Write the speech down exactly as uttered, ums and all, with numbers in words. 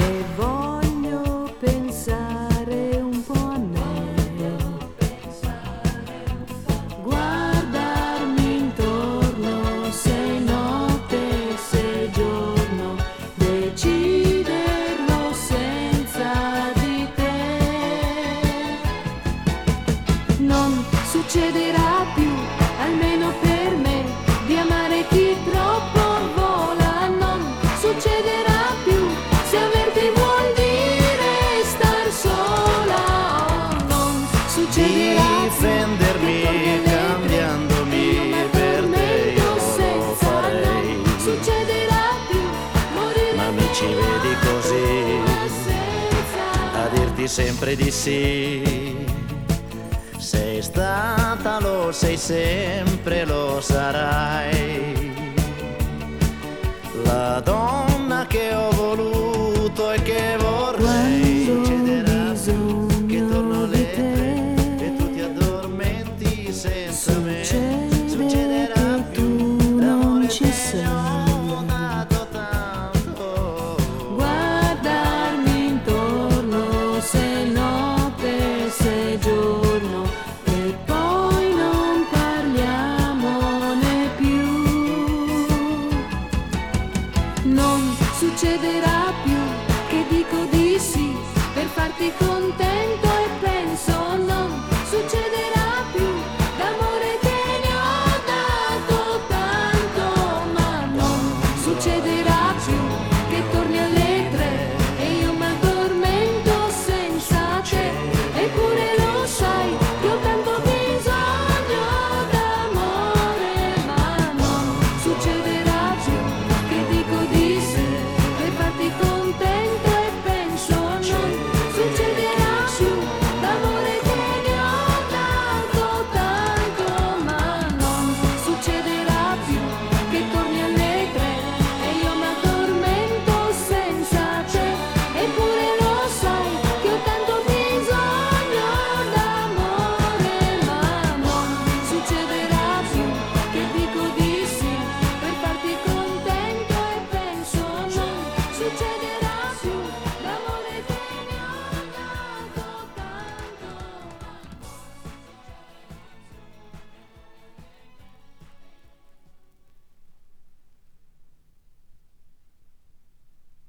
e voglio pensare un po' a me, guardarmi intorno se è notte, se è giorno, deciderlo senza di te. Non succederà più, almeno per me, di amare chi troppo vola. Non succederà più se averti vuol dire star sola. Oh, non succederà difendermi cambiandomi per te, io lo farei. non succederà più morire, Ma mi ci vedi così senza a dirti sempre di sì. Sei stata, lo sei sempre, lo sarai, la donna che ho voluto e che vorrei. Succederà più che torno alle tre e tu ti addormenti senza me. Succederà più, l'amore te ne ho dato tanto. guardarmi intorno se è notte, se è giorno, e poi non parliamone più. Non succederà più che dico di sì per farti contento.